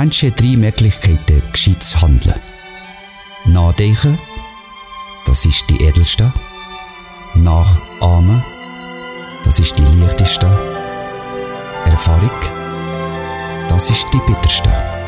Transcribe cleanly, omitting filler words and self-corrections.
Menschen haben 3 Möglichkeiten, gescheit zu handeln. Nachdenken, das ist die edelste. Nachahmen, das ist die leichteste. Erfahrung, das ist die bitterste.